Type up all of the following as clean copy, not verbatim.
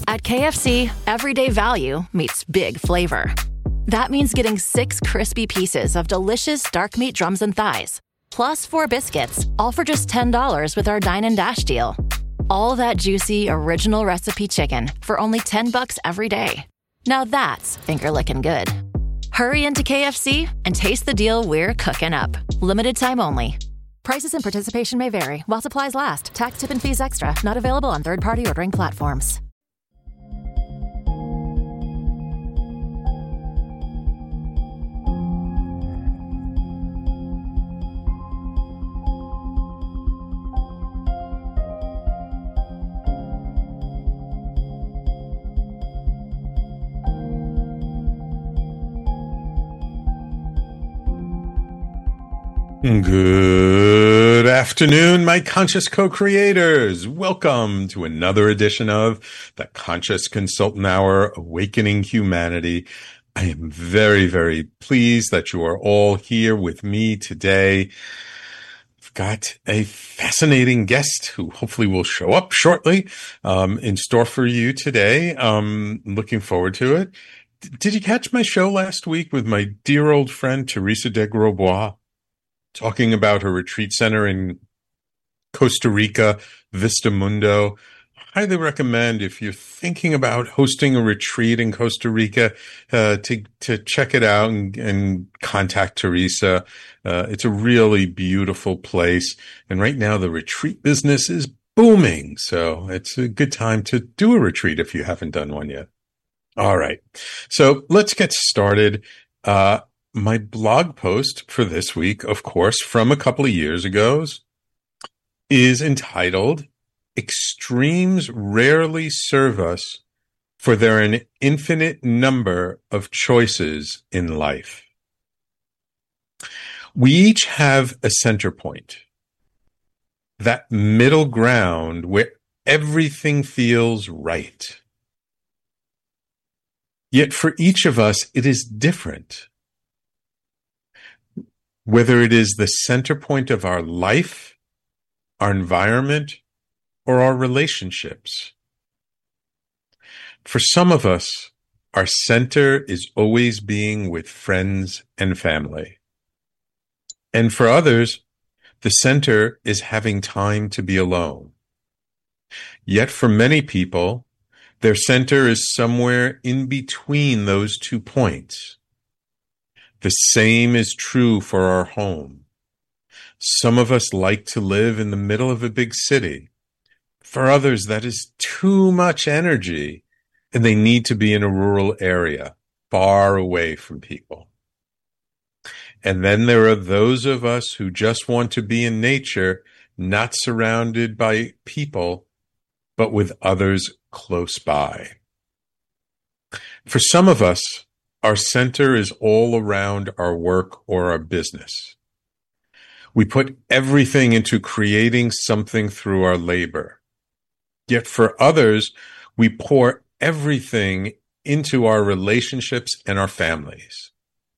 At KFC, everyday value meets big flavor. That means getting 6 crispy pieces of delicious dark meat drums and thighs, plus 4 biscuits, all for just $10 with our Dine and Dash deal. All that juicy, original recipe chicken for only $10 every day. Now that's finger-licking good. Hurry into KFC and taste the deal we're cooking up. Limited time only. Prices and participation may vary while supplies last. Tax, tip, and fees extra. Not available on third-party ordering platforms. Good afternoon, my conscious co-creators. Welcome to another edition of the Conscious Consultant Hour, Awakening Humanity. I am very, very pleased that you are all here with me today. I've got a fascinating guest who hopefully will show up shortly in store for you today. Looking forward to it. Did you catch my show last week with my dear old friend, Teresa de Grosbois? Talking about her retreat center in Costa Rica, Vista Mundo. Highly recommend, if you're thinking about hosting a retreat in Costa Rica, to check it out and contact Teresa. It's a really beautiful place. And right now the retreat business is booming. So it's a good time to do a retreat if you haven't done one yet. All right. So let's get started. My blog post for this week, of course, from a couple of years ago, is entitled, Extremes Rarely Serve Us, for There are an Infinite Number of Choices in Life. We each have a center point, that middle ground where everything feels right. Yet for each of us, it is different. Whether it is the center point of our life, our environment, or our relationships. For some of us, our center is always being with friends and family. And for others, the center is having time to be alone. Yet for many people, their center is somewhere in between those 2 points. The same is true for our home. Some of us like to live in the middle of a big city. For others, that is too much energy, and they need to be in a rural area, far away from people. And then there are those of us who just want to be in nature, not surrounded by people, but with others close by. For some of us, our center is all around our work or our business. We put everything into creating something through our labor. Yet for others, we pour everything into our relationships and our families.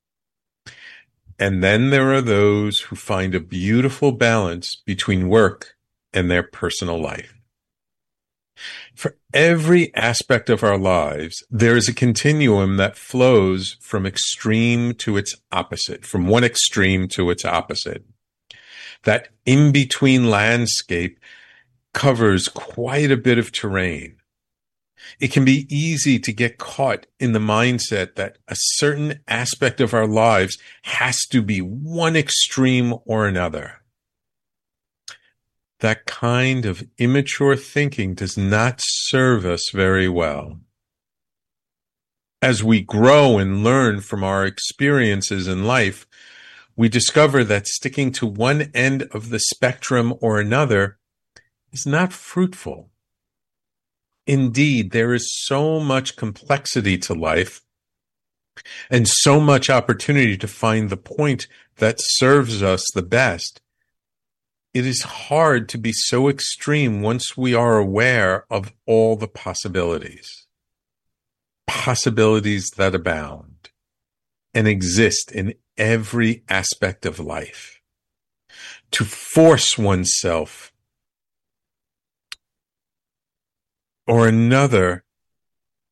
And then there are those who find a beautiful balance between work and their personal life. For every aspect of our lives, there is a continuum that flows from extreme to its opposite, from one extreme to its opposite. That in-between landscape covers quite a bit of terrain. It can be easy to get caught in the mindset that a certain aspect of our lives has to be one extreme or another. That kind of immature thinking does not serve us very well. As we grow and learn from our experiences in life, we discover that sticking to one end of the spectrum or another is not fruitful. Indeed, there is so much complexity to life and so much opportunity to find the point that serves us the best. It is hard to be so extreme once we are aware of all the possibilities that abound and exist in every aspect of life. To force oneself or another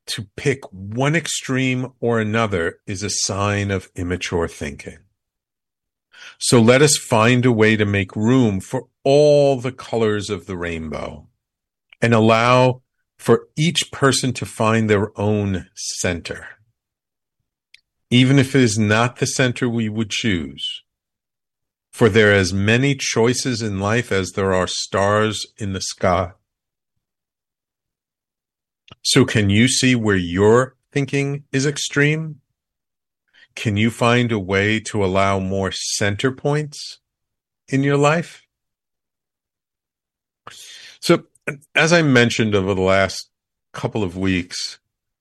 to pick one extreme or another is a sign of immature thinking. So let us find a way to make room for all the colors of the rainbow and allow for each person to find their own center, even if it is not the center we would choose. For there are as many choices in life as there are stars in the sky. So can you see where your thinking is extreme? Can you find a way to allow more center points in your life? So, as I mentioned over the last couple of weeks,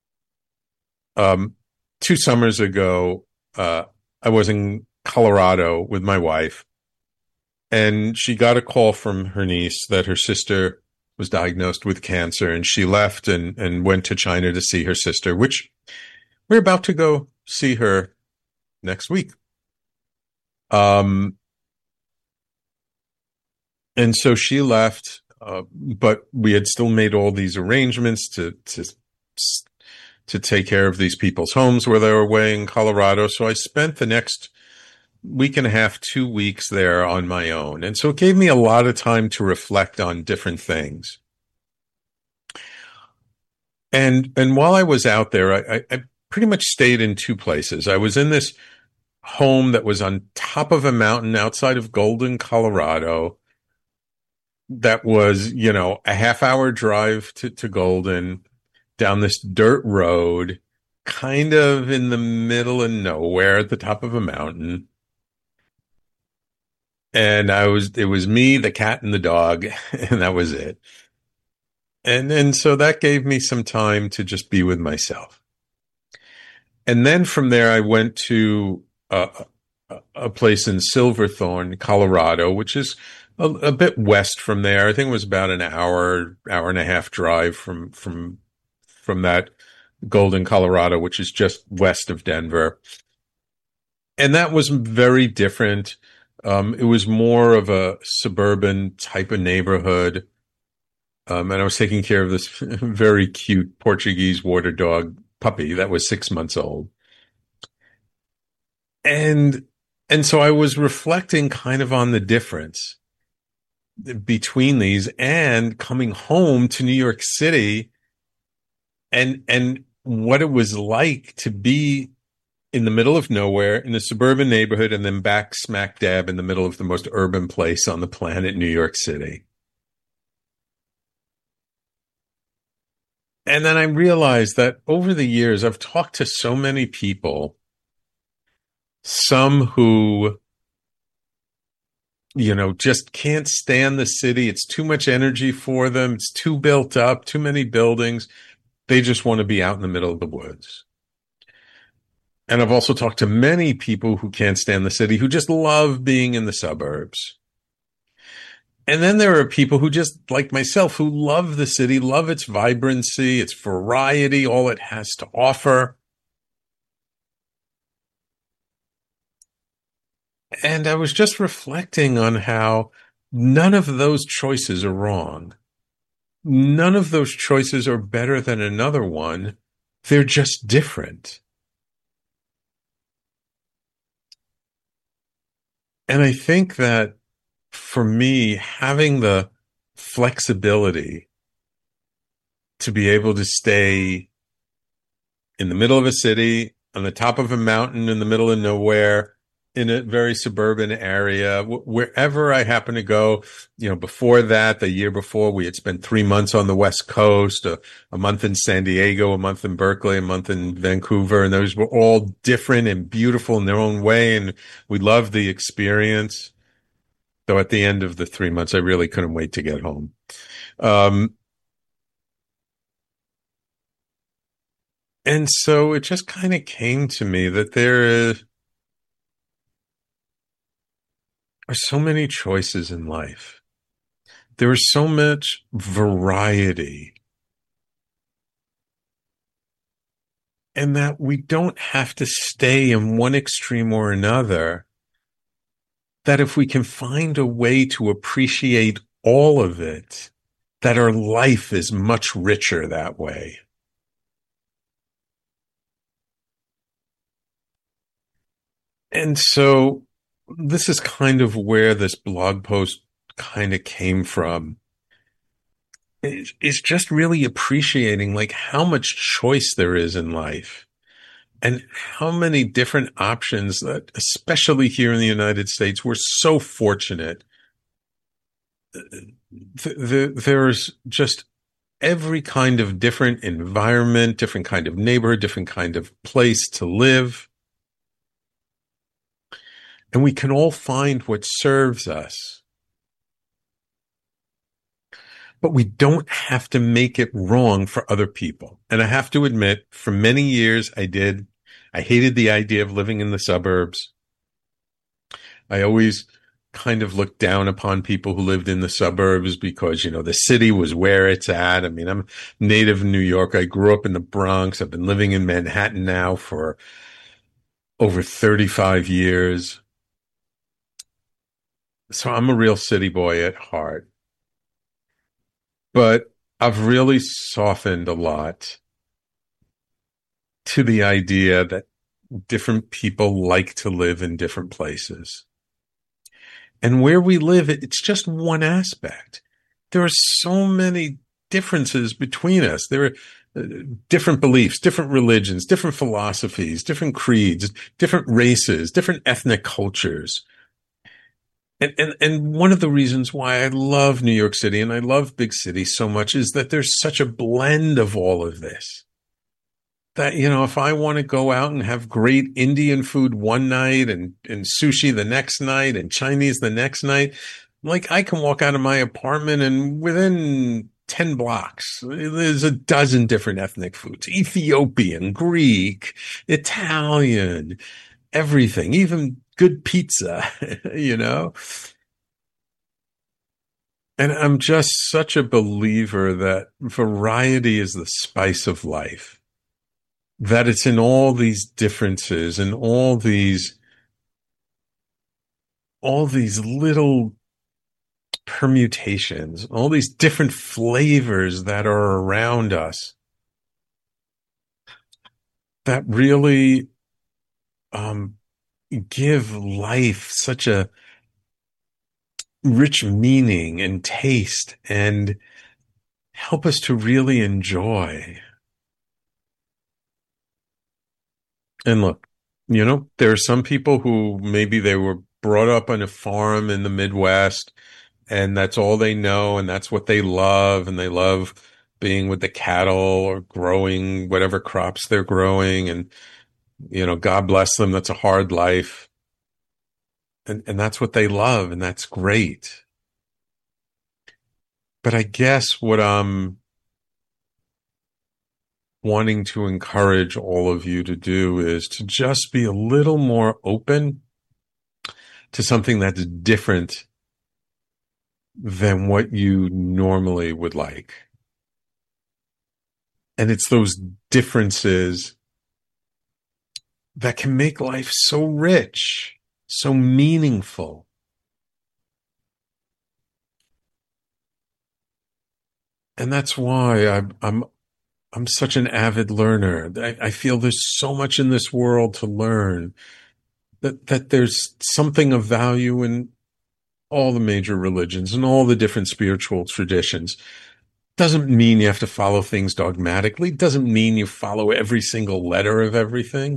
2 summers ago, I was in Colorado with my wife, and she got a call from her niece that her sister was diagnosed with cancer, and she left and went to China to see her sister, which we're about to go see her next week. And so she left, but we had still made all these arrangements to take care of these people's homes where they were away in Colorado. So I spent the next week and a half, 2 weeks there on my own. And so it gave me a lot of time to reflect on different things. And while I was out there, I pretty much stayed in 2 places. I was in this home that was on top of a mountain outside of Golden, Colorado. That was, a half-hour drive to Golden down this dirt road, kind of in the middle of nowhere at the top of a mountain. And it was me, the cat, and the dog, and that was it. And so that gave me some time to just be with myself. And then from there, I went to a place in Silverthorne, Colorado, which is a bit west from there. I think it was about an hour and a half drive from that Golden, Colorado, which is just west of Denver. And that was very different. It was more of a suburban type of neighborhood. And I was taking care of this very cute Portuguese water dog puppy that was 6 months old. And so I was reflecting kind of on the difference between these and coming home to New York City and what it was like to be in the middle of nowhere in a suburban neighborhood and then back smack dab in the middle of the most urban place on the planet, New York City. And then I realized that over the years, I've talked to so many people, some who, just can't stand the city. It's too much energy for them. It's too built up, too many buildings. They just want to be out in the middle of the woods. And I've also talked to many people who can't stand the city, who just love being in the suburbs. And then there are people who just, like myself, who love the city, love its vibrancy, its variety, all it has to offer. And I was just reflecting on how none of those choices are wrong. None of those choices are better than another one. They're just different. And I think that for me, having the flexibility to be able to stay in the middle of a city, on the top of a mountain in the middle of nowhere, in a very suburban area, wherever I happen to go. Before that, the year before, we had spent 3 months on the West Coast, a month in San Diego, a month in Berkeley, a month in Vancouver, and those were all different and beautiful in their own way, and we loved the experience. Though at the end of the 3 months, I really couldn't wait to get home. And so it just kind of came to me that there are so many choices in life. There is so much variety. And that we don't have to stay in one extreme or another. That if we can find a way to appreciate all of it, that our life is much richer that way. And so this is kind of where this blog post kind of came from. It's just really appreciating like how much choice there is in life and how many different options that, especially here in the United States, we're so fortunate. There's just every kind of different environment, different kind of neighborhood, different kind of place to live. And we can all find what serves us. But we don't have to make it wrong for other people. And I have to admit, for many years, I did. I hated the idea of living in the suburbs. I always kind of looked down upon people who lived in the suburbs because, the city was where it's at. I mean, I'm native New York. I grew up in the Bronx. I've been living in Manhattan now for over 35 years. So I'm a real city boy at heart. But I've really softened a lot to the idea that different people like to live in different places. And where we live, it's just one aspect. There are so many differences between us. There are different beliefs, different religions, different philosophies, different creeds, different races, different ethnic cultures. And one of the reasons why I love New York City and I love big cities so much is that there's such a blend of all of this. That, if I want to go out and have great Indian food one night and sushi the next night and Chinese the next night, like I can walk out of my apartment and within 10 blocks, there's a dozen different ethnic foods, Ethiopian, Greek, Italian, everything, even good pizza, And I'm just such a believer that variety is the spice of life, that it's in all these differences and all these little permutations, all these different flavors that are around us that really give life such a rich meaning and taste and help us to really enjoy. And look, there are some people who maybe they were brought up on a farm in the Midwest and that's all they know and that's what they love. And they love being with the cattle or growing whatever crops they're growing. And, God bless them. That's a hard life. And that's what they love. And that's great. But I guess what I'm wanting to encourage all of you to do is to just be a little more open to something that's different than what you normally would like. And it's those differences that can make life so rich, so meaningful. And that's why I'm such an avid learner. I feel there's so much in this world to learn, that there's something of value in all the major religions and all the different spiritual traditions. Doesn't mean you have to follow things dogmatically. Doesn't mean you follow every single letter of everything.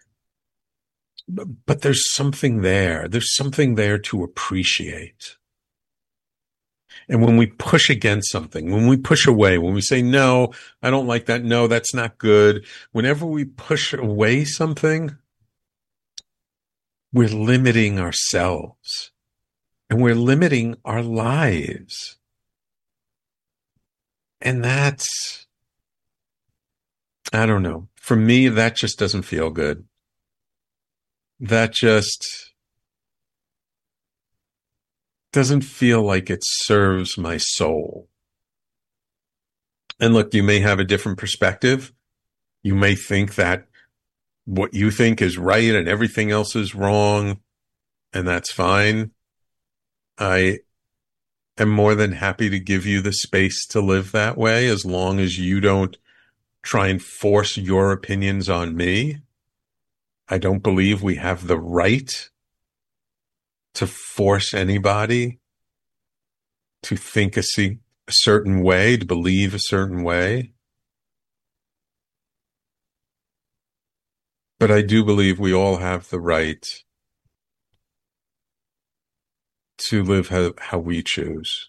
But there's something there. There's something there to appreciate. And when we push against something, when we push away, when we say, no, I don't like that. No, that's not good. Whenever we push away something, we're limiting ourselves and we're limiting our lives. And that's, I don't know. For me, that just doesn't feel good. That just doesn't feel like it serves my soul. And look, you may have a different perspective. You may think that what you think is right and everything else is wrong, and that's fine. I am more than happy to give you the space to live that way as long as you don't try and force your opinions on me. I don't believe we have the right to force anybody to think a certain way, to believe a certain way. But I do believe we all have the right to live how we choose,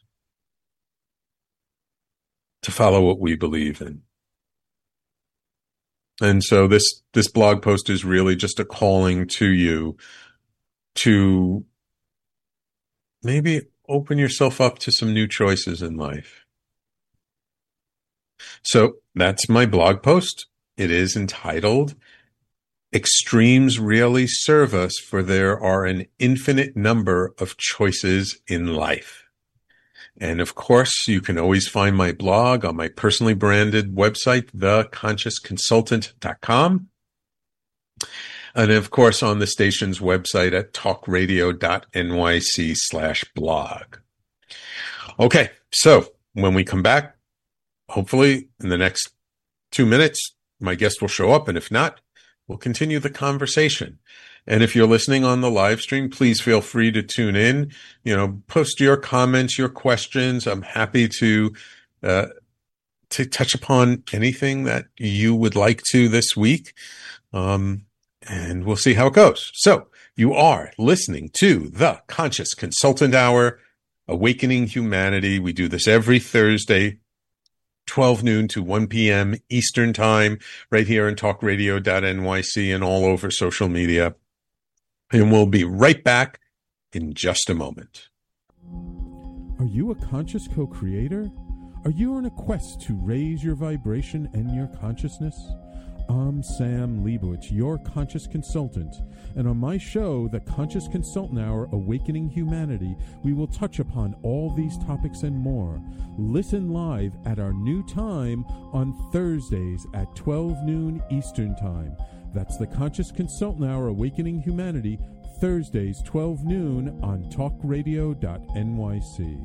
to follow what we believe in. And so this blog post is really just a calling to you to maybe open yourself up to some new choices in life. So that's my blog post. It is entitled, "Extremes Really Serve Us, for There Are an Infinite Number of Choices in Life." And of course, you can always find my blog on my personally branded website, theconsciousconsultant.com. And of course, on the station's website at talkradio.nyc/blog. Okay, so when we come back, hopefully in the next 2 minutes, my guest will show up. And if not, we'll continue the conversation. And if you're listening on the live stream, please feel free to tune in, post your comments, your questions. I'm happy to touch upon anything that you would like to this week. And we'll see how it goes. So you are listening to the Conscious Consultant Hour, Awakening Humanity. We do this every Thursday, 12 noon to 1 p.m. Eastern Time, right here on talkradio.nyc and all over social media. And we'll be right back in just a moment. Are you a conscious co-creator? Are you on a quest to raise your vibration and your consciousness? I'm Sam Leibowitz, your conscious consultant, and on my show, The Conscious Consultant Hour, Awakening Humanity, we will touch upon all these topics and more. Listen live at our new time on Thursdays at 12 noon Eastern Time. That's The Conscious Consultant Hour, Awakening Humanity, Thursdays, 12 noon on talkradio.nyc.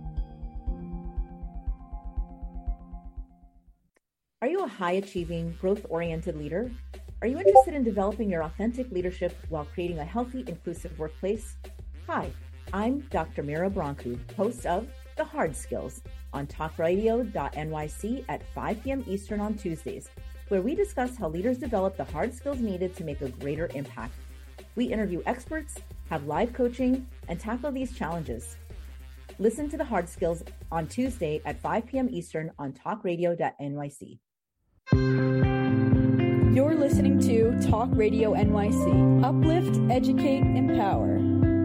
Are you a high-achieving, growth-oriented leader? Are you interested in developing your authentic leadership while creating a healthy, inclusive workplace? Hi, I'm Dr. Mira Brancu, host of The Hard Skills on talkradio.nyc at 5 p.m. Eastern on Tuesdays, where we discuss how leaders develop the hard skills needed to make a greater impact. We interview experts, have live coaching, and tackle these challenges. Listen to The Hard Skills on Tuesday at 5 p.m. Eastern on talkradio.nyc. You're listening to Talk Radio NYC. Uplift, educate, empower.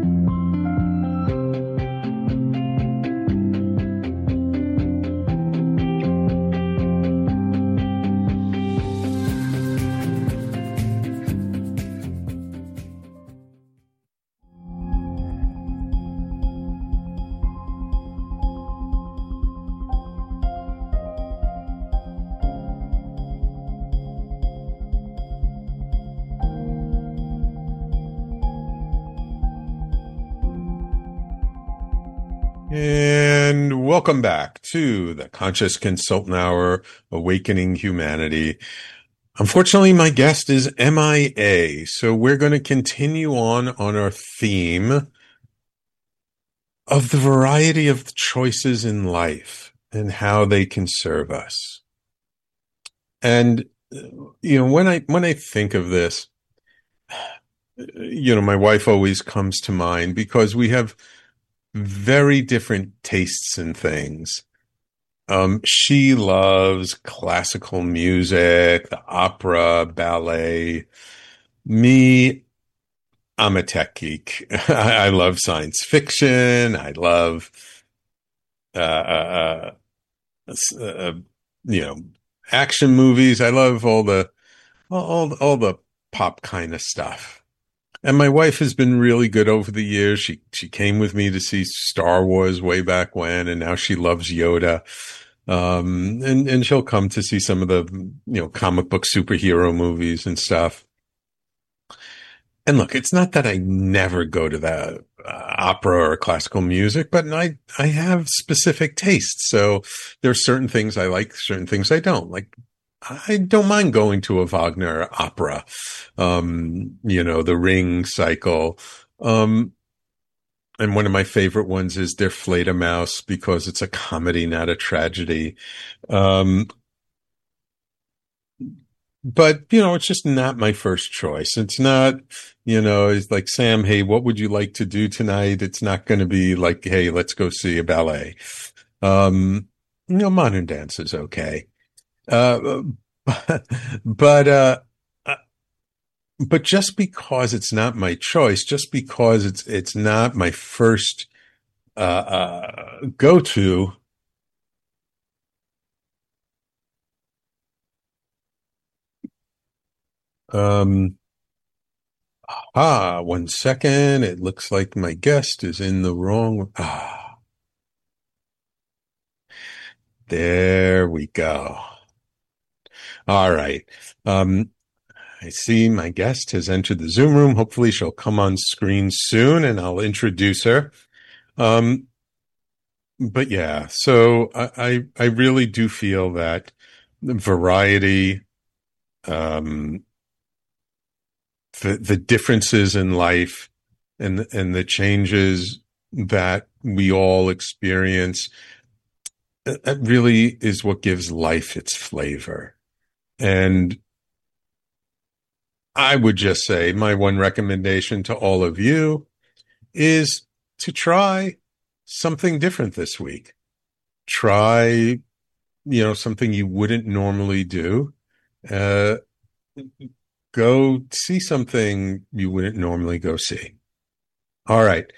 And welcome back to the Conscious Consultant Hour, Awakening Humanity. Unfortunately, my guest is MIA, so we're going to continue on our theme of the variety of choices in life and how they can serve us. And when I think of this, my wife always comes to mind because we have very different tastes in things. She loves classical music, the opera, ballet. Me, I'm a tech geek. I love science fiction. I love, action movies. I love all the pop kind of stuff. And my wife has been really good over the years. She came with me to see Star Wars way back when, and now she loves Yoda. And she'll come to see some of the, comic book superhero movies and stuff. And look, it's not that I never go to the opera or classical music, but I have specific tastes. So there are certain things I like, certain things I don't. Like I don't mind going to a Wagner opera, the Ring cycle. And one of my favorite ones is Der Fledermaus because it's a comedy, not a tragedy. Um, but it's just not my first choice. It's not, it's like, Sam, hey, what would you like to do tonight? It's not going to be like, hey, let's go see a ballet. Modern dance is okay. Uh, but, but just because it's not my choice, just because it's not my first, go-to, um, 1 second. It looks like my guest is in the wrong. There we go. All right. I see my guest has entered the Zoom room. Hopefully she'll come on screen soon and I'll introduce her. But yeah, so I really do feel that variety, um, the differences in life and the changes that we all experience, that really is what gives life its flavor. And I would just say my one recommendation to all of you is to try something different this week. Try, something you wouldn't normally do. Uh, Go see something you wouldn't normally go see. All right.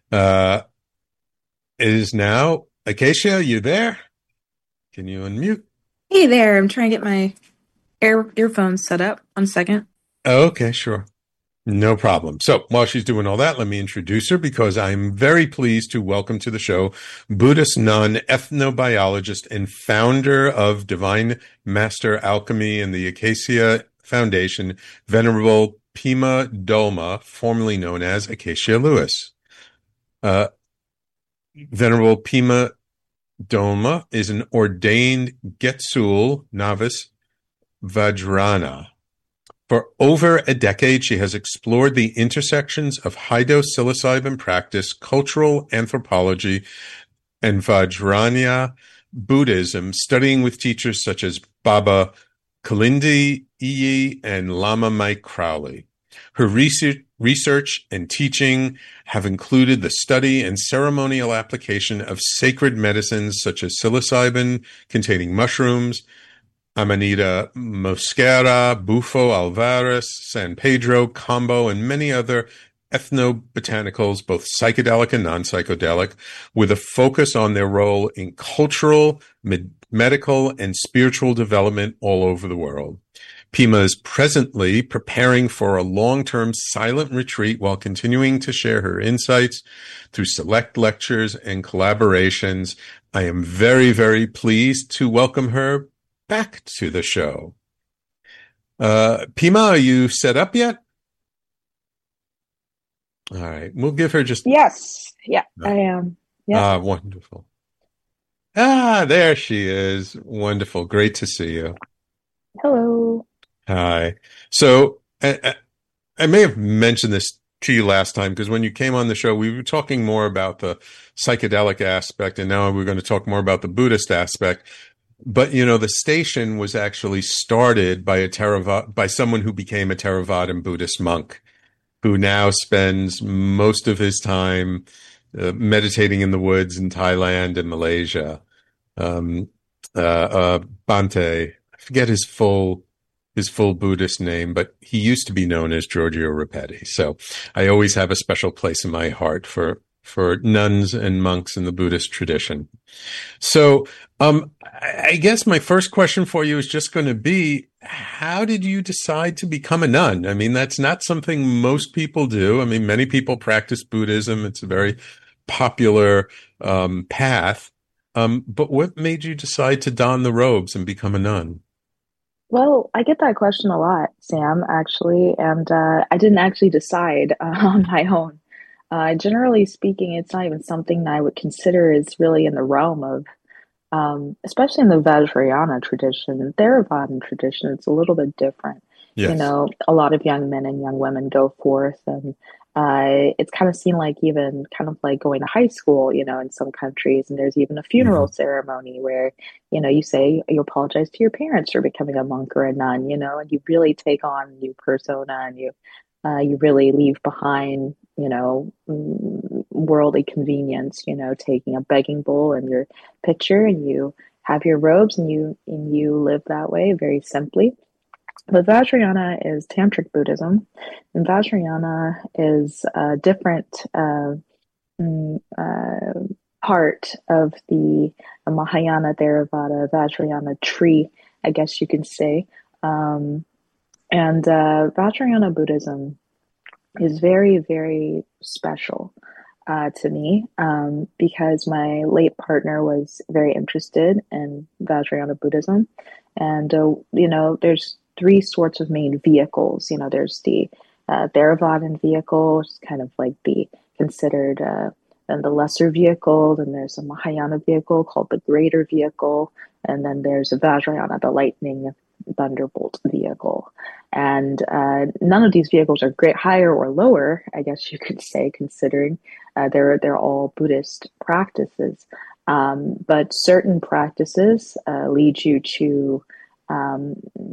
It is now, Acacia, you there? Can you unmute? Hey there, I'm trying to get my earphones set up. 1 second. Okay, sure. No problem. So while she's doing all that, let me introduce her because I'm very pleased to welcome to the show Buddhist nun, ethnobiologist, and founder of Divine Master Alchemy and the Acacia Foundation, Venerable Pema Dolma, formerly known as Acacia Lewis. Venerable Pema Dolma is an ordained Getsul novice Vajrayana. For over a decade, she has explored the intersections of high-dose psilocybin practice, cultural anthropology, and Vajrayana Buddhism, studying with teachers such as Baba Kalindi Iyi and Lama Mike Crowley. Her research and teaching have included the study and ceremonial application of sacred medicines such as psilocybin containing mushrooms, Amanita muscaria, Bufo alvaris, San Pedro, Combo, and many other ethnobotanicals, both psychedelic and non-psychedelic, with a focus on their role in cultural, medical, and spiritual development all over the world. Pema is presently preparing for a long-term silent retreat while continuing to share her insights through select lectures and collaborations. I am very, very pleased to welcome her back to the show. Pema, are you set up yet? All right. We'll give her just... Yes. Yeah, I am. Yeah. Wonderful. There she is. Wonderful. Great to see you. Hello. Hi. So I may have mentioned this to you last time because when you came on the show, we were talking more about the psychedelic aspect, and now we're going to talk more about the Buddhist aspect. But, the station was actually started by by someone who became a Theravadan Buddhist monk, who now spends most of his time meditating in the woods in Thailand and Malaysia. Bhante, I forget his full Buddhist name, but he used to be known as Giorgio Rapetti. So I always have a special place in my heart for nuns and monks in the Buddhist tradition. So, I guess my first question for you is just going to be, how did you decide to become a nun? I mean, that's not something most people do. I mean, many people practice Buddhism. It's a very popular, path. But what made you decide to don the robes and become a nun? Well, I get that question a lot, Sam, actually, and I didn't actually decide on my own. Generally speaking, it's not even something that I would consider is really in the realm of Especially in the Vajrayana tradition and Theravadan tradition, it's a little bit different. You Yes. know, a lot of young men and young women go forth, and it's kind of seen like even kind of like going to high school, you know, in some countries. And there's even a funeral Hmm. ceremony where, you know, you say you apologize to your parents for becoming a monk or a nun, you know, and you really take on a new persona, and you really leave behind, you know, worldly convenience, you know, taking a begging bowl and your picture, and you have your robes, and you live that way very simply. But Vajrayana is Tantric Buddhism, and Vajrayana is a different mm, uh, part of the Mahayana Theravada Vajrayana tree, I guess you could say. Um, and Vajrayana Buddhism is very, very special to me because my late partner was very interested in Vajrayana Buddhism. And, you know, there's three sorts of main vehicles. You know, there's the Theravadan vehicle, which is kind of like the considered and the lesser vehicle. Then there's a Mahayana vehicle called the greater vehicle. And then there's a Vajrayana, the lightning thunderbolt vehicle. And none of these vehicles are great higher or lower, I guess you could say, considering they're all Buddhist practices. But certain practices lead you to um,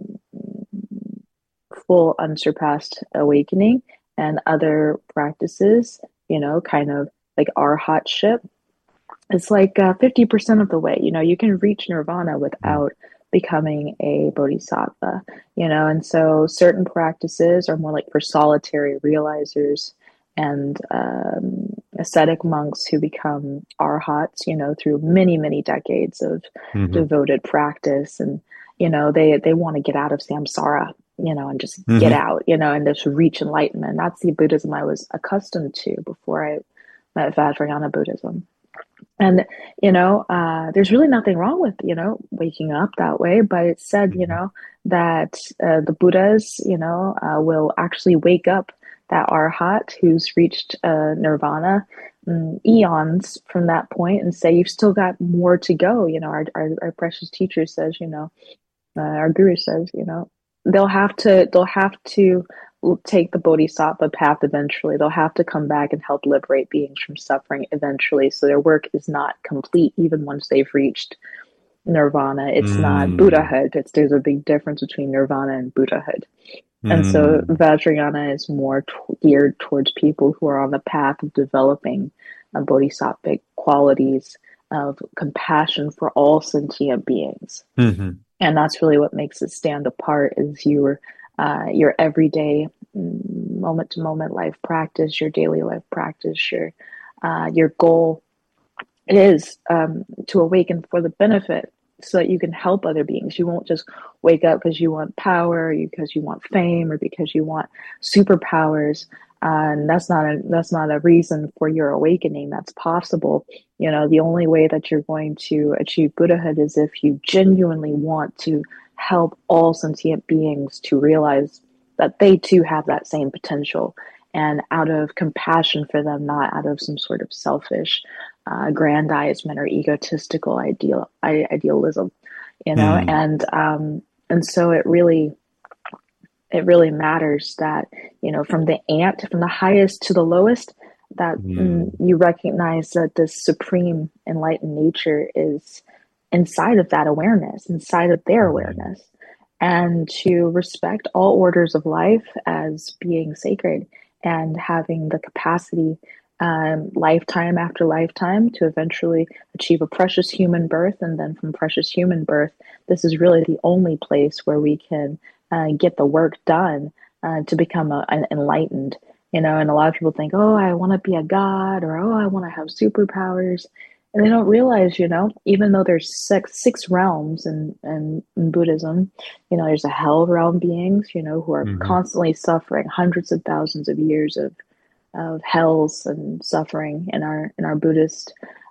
full unsurpassed awakening, and other practices, you know, kind of like arhatship, it's like 50% of the way. You know, you can reach nirvana without becoming a bodhisattva, you know, and so certain practices are more like for solitary realizers and ascetic monks who become arhats, you know, through many, many decades of Hmm. devoted practice. And, you know, they want to get out of samsara, you know, and just get Hmm. out, you know, and just reach enlightenment. That's the Buddhism I was accustomed to before I met Vajrayana Buddhism. And, you know, there's really nothing wrong with, you know, waking up that way. But it's said, you Hmm. know, that the Buddhas, you know, will actually wake up that arhat who's reached nirvana eons from that point and say, you've still got more to go. You know, our precious teacher says, you know, our guru says, you know, they'll have to take the bodhisattva path eventually. They'll have to come back and help liberate beings from suffering eventually. So their work is not complete even once they've reached nirvana. It's not Hmm. Buddhahood. There's a big difference between nirvana and Buddhahood. And so Hmm. Vajrayana is more geared towards people who are on the path of developing bodhisattvic qualities of compassion for all sentient beings. Hmm. And that's really what makes it stand apart is your everyday moment to moment life practice, your daily life practice, your goal is to awaken for the benefit so that you can help other beings. You won't just wake up because you want power, because you want fame, or because you want superpowers. And that's not a reason for your awakening. That's possible. You know, the only way that you're going to achieve Buddhahood is if you genuinely want to help all sentient beings to realize that they too have that same potential, and out of compassion for them, not out of some sort of selfish aggrandizement or egotistical idealism, you know. Hmm. And so it really matters that, you know, from the ant, from the highest to the lowest, that Hmm. you recognize that this supreme enlightened nature is inside of that awareness, inside of their Hmm. awareness, and to respect all orders of life as being sacred and having the capacity, lifetime after lifetime, to eventually achieve a precious human birth. And then from precious human birth, this is really the only place where we can get the work done to become an enlightened. You know, and a lot of people think, oh, I want to be a god, or oh, I want to have superpowers. And they don't realize, you know, even though there's six realms in Buddhism, you know, there's a hell realm beings, you know, who are Hmm. constantly suffering hundreds of thousands of years of hells and suffering in our Buddhist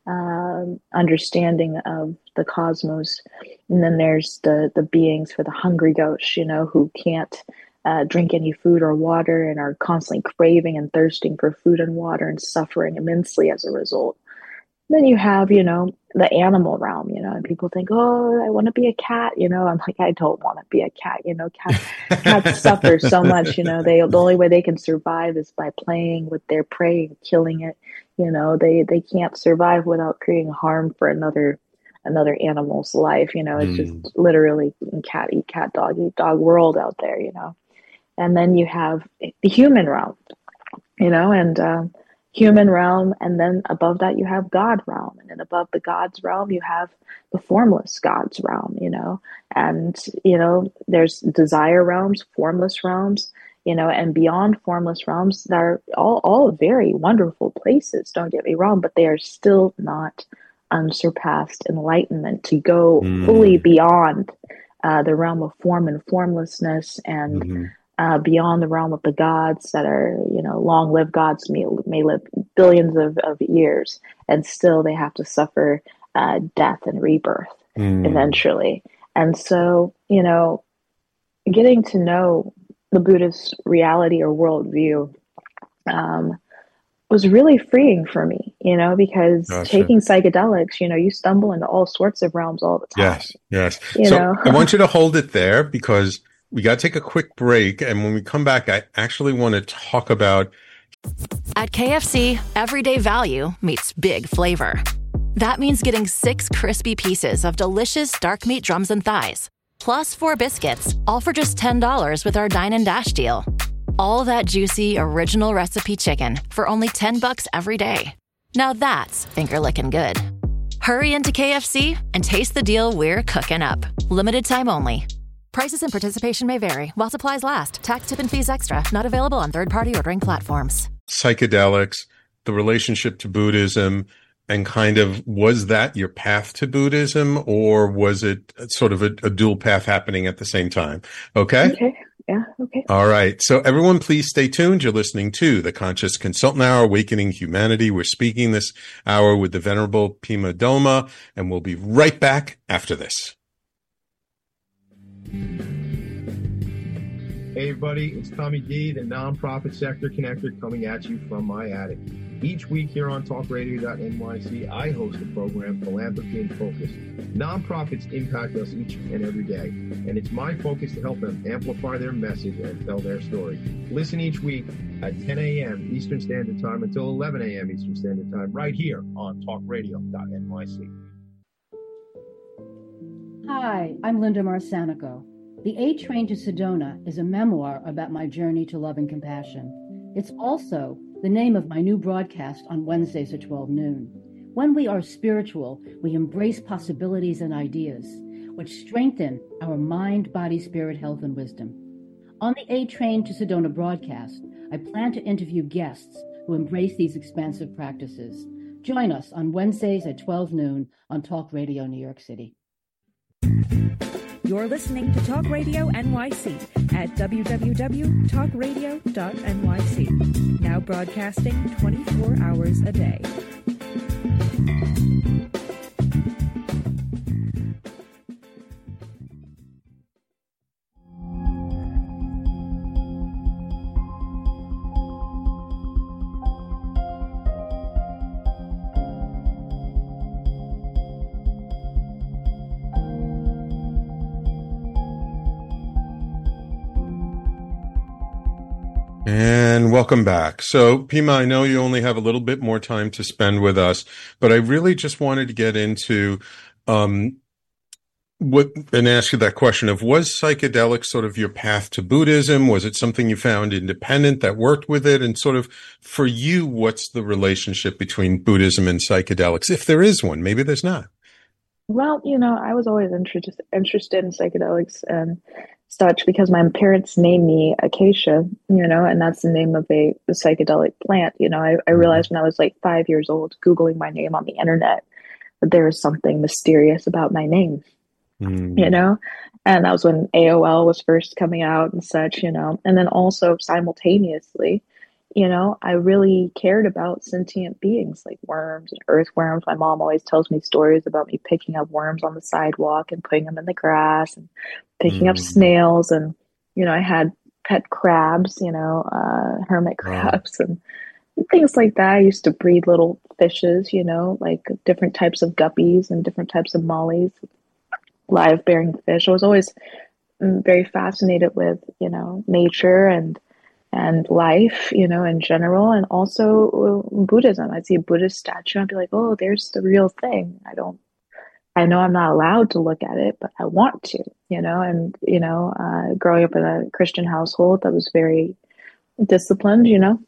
understanding of the cosmos. And then there's the beings for the hungry ghosts, you know, who can't drink any food or water and are constantly craving and thirsting for food and water and suffering immensely as a result. Then you have, the animal realm, and people think, oh, I want to be a cat, I'm like, I don't want to be a cat, cats suffer so much, the only way they can survive is by playing with their prey and killing it. They can't survive without creating harm for another animal's life. It's just Mm. literally cat eat dog world out there. And then you have the human realm, and human realm, and then above that you have God realm, and then above the God's realm you have the formless God's realm, and there's desire realms, formless realms, and beyond formless realms that are all very wonderful places. Don't get me wrong, but they are still not unsurpassed enlightenment to go fully Mm. beyond the realm of form and formlessness, and Mhm. beyond the realm of the gods that are, long lived gods may live billions of years, and still they have to suffer death and rebirth Mm. eventually. And so, getting to know the Buddhist reality or worldview um, was really freeing for me, because Gotcha. taking psychedelics, you stumble into all sorts of realms all the time, Yes, yes. you So know. I want you to hold it there because we got to take a quick break. And when we come back, I actually want to talk about. At KFC, everyday value meets big flavor. That means getting 6 crispy pieces of delicious dark meat drums and thighs, plus 4 biscuits, all for just $10 with our Dine and Dash deal. All that juicy, original recipe chicken for only $10 every day. Now that's finger licking good. Hurry into KFC and taste the deal we're cooking up. Limited time only. Prices and participation may vary while supplies last. Tax, tip, and fees extra. Not available on third-party ordering platforms. Psychedelics, the relationship to Buddhism, and kind of was that your path to Buddhism, or was it sort of a dual path happening at the same time? Okay. Okay. Yeah. Okay. All right. So everyone, please stay tuned. You're listening to the Conscious Consultant Hour, Awakening Humanity. We're speaking this hour with the Venerable Pema Doma, and we'll be right back after this. Hey everybody, it's Tommy D, the nonprofit sector connector, coming at you from my attic. Each week here on talkradio.nyc, I host the program Philanthropy in Focus. Nonprofits impact us each and every day, and it's my focus to help them amplify their message and tell their story. Listen each week at 10 a.m. Eastern Standard Time until 11 a.m. Eastern Standard Time, right here on talkradio.nyc. Hi, I'm Linda Marcanico. The A Train to Sedona is a memoir about my journey to love and compassion. It's also the name of my new broadcast on Wednesdays at 12 noon. When we are spiritual, we embrace possibilities and ideas, which strengthen our mind, body, spirit, health, and wisdom. On the A Train to Sedona broadcast, I plan to interview guests who embrace these expansive practices. Join us on Wednesdays at 12 noon on Talk Radio New York City. You're listening to Talk Radio NYC at www.talkradio.nyc. Now broadcasting 24 hours a day. And welcome back. So, Pema, I know you only have a little bit more time to spend with us, but I really just wanted to get into and ask you that question of, was psychedelics sort of your path to Buddhism? Was it something you found independent that worked with it? And sort of for you, what's the relationship between Buddhism and psychedelics? If there is one, maybe there's not. Well, I was always interested in psychedelics and such because my parents named me Acacia, and that's the name of a psychedelic plant. I realized when I was like 5 years old, Googling my name on the internet, that there was something mysterious about my name, and that was when AOL was first coming out and such, and then also simultaneously, I really cared about sentient beings like worms and earthworms. My mom always tells me stories about me picking up worms on the sidewalk and putting them in the grass and picking up snails. And, I had pet crabs, hermit crabs. And things like that. I used to breed little fishes, like different types of guppies and different types of mollies, live bearing fish. I was always very fascinated with, nature and life, in general, and also Buddhism. I'd see a Buddhist statue and I'd be like, oh, there's the real thing. I know I'm not allowed to look at it, but I want to, and, growing up in a Christian household that was very disciplined,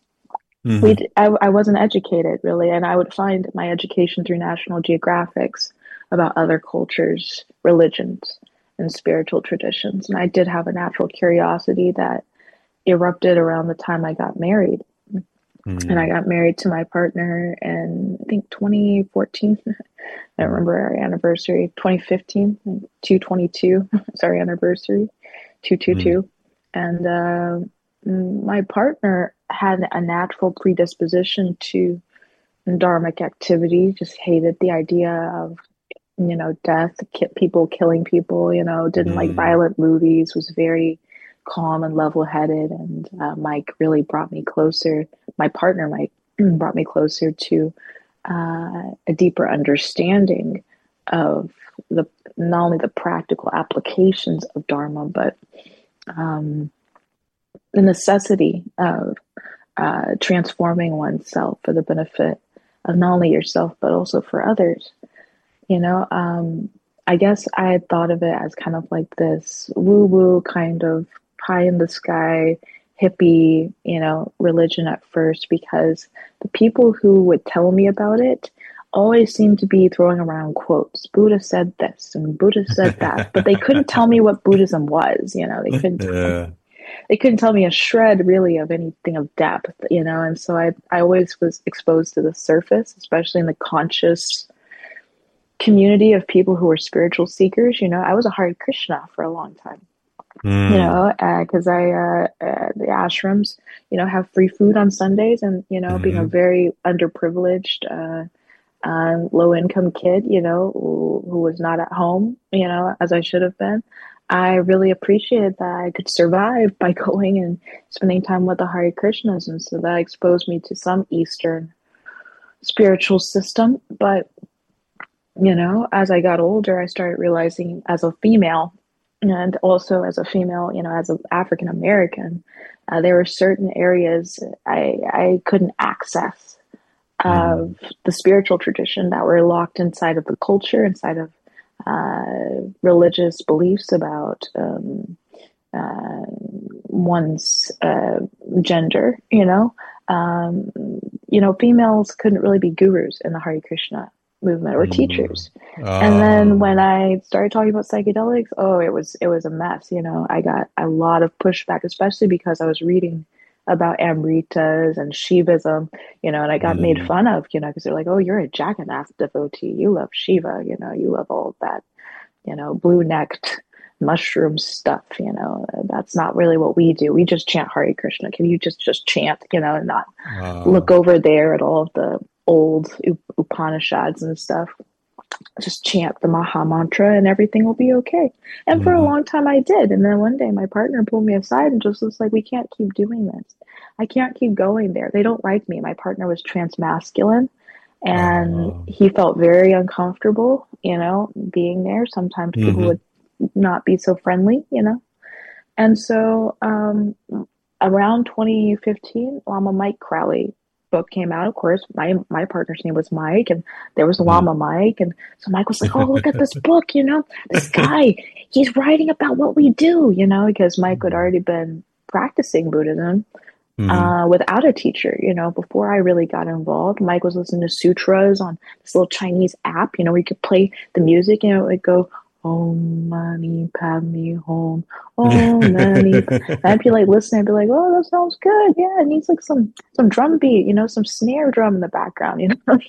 I wasn't educated really. And I would find my education through National Geographics about other cultures, religions, and spiritual traditions. And I did have a natural curiosity that erupted around the time I got married. And I got married to my partner in, I think, 2014. I don't remember our anniversary, 2015, 222. It's our anniversary, 222. And my partner had a natural predisposition to dharmic activity, just hated the idea of, death, people killing people, didn't like violent movies, was very calm and level-headed. And Mike really brought me closer. My partner, Mike, brought me closer to a deeper understanding of not only the practical applications of Dharma, but the necessity of transforming oneself for the benefit of not only yourself, but also for others. I guess I had thought of it as kind of like this woo-woo kind of pie in the sky, hippie, religion at first, because the people who would tell me about it always seemed to be throwing around quotes. Buddha said this and Buddha said that, but they couldn't tell me what Buddhism was. They couldn't tell me a shred really of anything of depth, and so I always was exposed to the surface, especially in the conscious community of people who were spiritual seekers. I was a Hare Krishna for a long time. Because the ashrams, have free food on Sundays, and being a very underprivileged, low income kid, who was not at home, as I should have been. I really appreciated that I could survive by going and spending time with the Hare Krishnas, and so that exposed me to some Eastern spiritual system. But as I got older, I started realizing, as a female, and also as a female, as an African American, there were certain areas I couldn't access of the spiritual tradition that were locked inside of the culture, inside of religious beliefs about one's gender. Females couldn't really be gurus in the Hare Krishna movement or teachers. And then when I started talking about psychedelics, it was a mess. I got a lot of pushback, especially because I was reading about Amritas and Shivism, and I got made fun of, because they're like, oh, you're a Jagannath devotee. You love Shiva, you love all of that, blue-necked mushroom stuff, that's not really what we do. We just chant Hare Krishna. Can you just chant, and not look over there at all of the old Upanishads and stuff? Just chant the Maha Mantra and everything will be okay. And for a long time I did. And then one day my partner pulled me aside and just was like, we can't keep doing this. I can't keep going there. They don't like me. My partner was transmasculine and he felt very uncomfortable, being there. Sometimes people would not be so friendly, And so around 2015, Lama Mike Crowley book came out. Of course, my partner's name was Mike, and there was Lama Mike, and so Mike was like, oh, look at this book, this guy, he's writing about what we do, because Mike had already been practicing Buddhism without a teacher. Before I really got involved, Mike was listening to sutras on this little Chinese app, where you could play the music, it would go Om Mani Padme Hum, Om Mani. I'd be like listening, I'd be like, oh, that sounds good. Yeah, it needs like some drum beat, some snare drum in the background,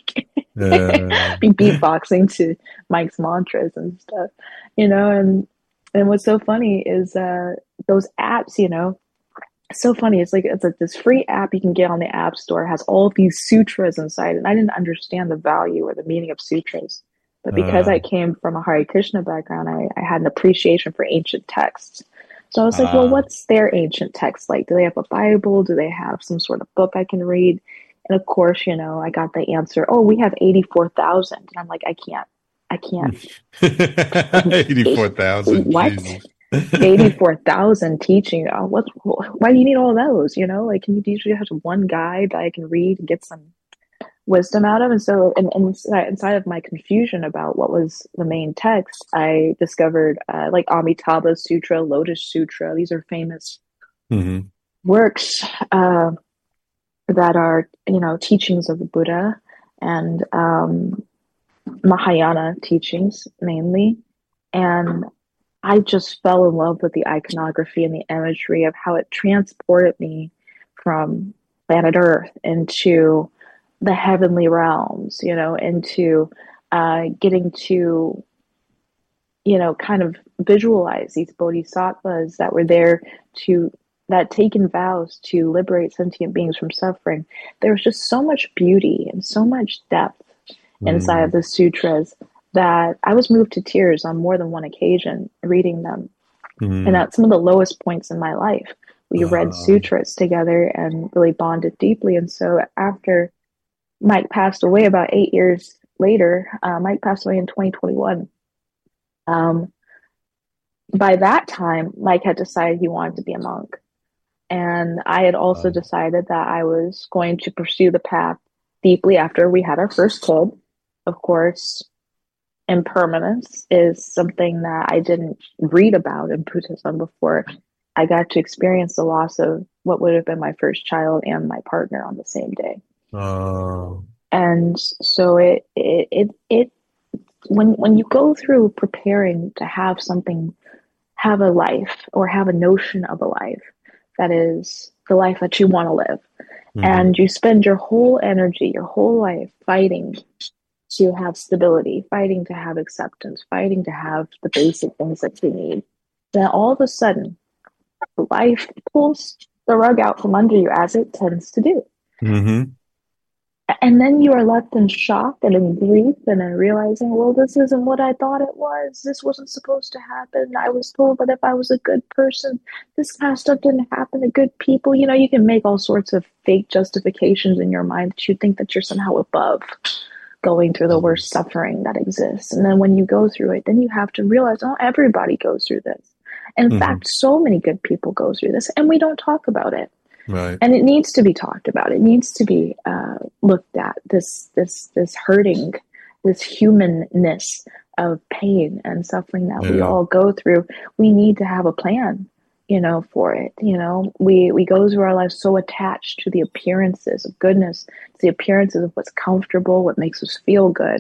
be beatboxing to Mike's mantras and stuff, and what's so funny is those apps, so funny. It's like this free app you can get on the App Store, has all of these sutras inside, and I didn't understand the value or the meaning of sutras. But because I came from a Hare Krishna background, I had an appreciation for ancient texts. So I was like, well, what's their ancient text like? Do they have a Bible? Do they have some sort of book I can read? And of course, you know, I got the answer, oh, we have 84,000. And I'm like, I can't. 84,000. What? Jesus. 84,000 teaching. Why do you need all those? You know, like, can you usually have one guide that I can read and get some wisdom out of? And so, and inside of my confusion about what was the main text, I discovered like Amitabha Sutra, Lotus Sutra. These are famous works that are, you know, teachings of the Buddha and Mahayana teachings mainly. And I just fell in love with the iconography and the imagery of how it transported me from planet Earth into the heavenly realms, you know, into getting to, you know, kind of visualize these bodhisattvas that were there that taken vows to liberate sentient beings from suffering. There was just so much beauty and so much depth inside of the sutras that I was moved to tears on more than one occasion reading them. And at some of the lowest points in my life, we read sutras together and really bonded deeply. And so after Mike passed away about 8 years later, Mike passed away in 2021. By that time, Mike had decided he wanted to be a monk. And I had also decided that I was going to pursue the path deeply after we had our first kid. Of course, impermanence is something that I didn't read about in Buddhism before I got to experience the loss of what would have been my first child and my partner on the same day. And so when you go through preparing to have a life or have a notion of a life that is the life that you want to live, and you spend your whole energy, your whole life fighting to have stability, fighting to have acceptance, fighting to have the basic things that you need, then all of a sudden life pulls the rug out from under you, as it tends to do. And then you are left in shock and in grief and in realizing, well, this isn't what I thought it was. This wasn't supposed to happen. I was told that if I was a good person, this kind of stuff didn't happen to good people. You know, you can make all sorts of fake justifications in your mind that you think that you're somehow above going through the worst suffering that exists. And then when you go through it, then you have to realize, oh, everybody goes through this. In fact, so many good people go through this, and we don't talk about it. Right. And it needs to be talked about. It needs to be looked at. This hurting, this humanness of pain and suffering that we all go through. We need to have a plan, you know, for it. You know, we go through our lives so attached to the appearances of goodness, to the appearances of what's comfortable, what makes us feel good,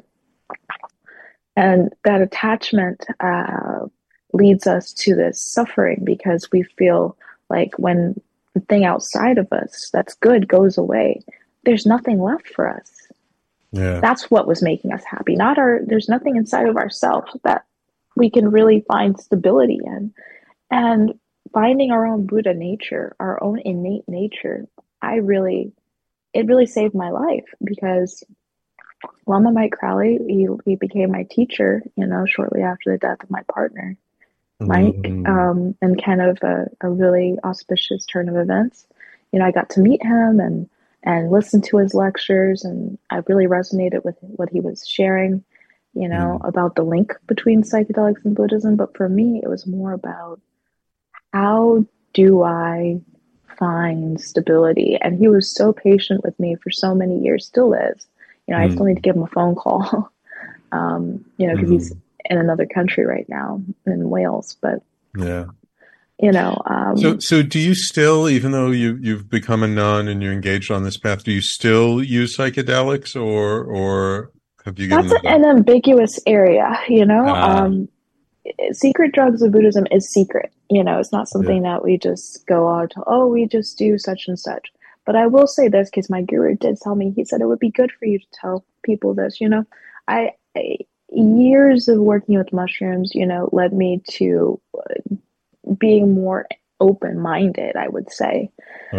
and that attachment leads us to this suffering because we feel like when the thing outside of us that's good goes away, there's nothing left for us. That's what was making us happy. There's nothing inside of ourselves that we can really find stability in. And finding our own Buddha nature, our own innate nature, it really saved my life, because Lama Mike Crowley, he became my teacher, you know, shortly after the death of my partner, Mike, and kind of a really auspicious turn of events. You know, I got to meet him and listen to his lectures, and I really resonated with what he was sharing, you know, about the link between psychedelics and Buddhism. But for me, it was more about, how do I find stability? And he was so patient with me for so many years, still is. You know, I still need to give him a phone call, you know, because he's in another country right now, in Wales. But you know, so do you still, even though you've become a nun and you're engaged on this path, do you still use psychedelics, or have you given that's an ambiguous area, you know? Secret drugs of Buddhism is secret. You know, it's not something that we just go out to, oh, we just do such and such. But I will say this, because my guru did tell me, he said it would be good for you to tell people this. You know, I years of working with mushrooms, you know, led me to being more open-minded, I would say,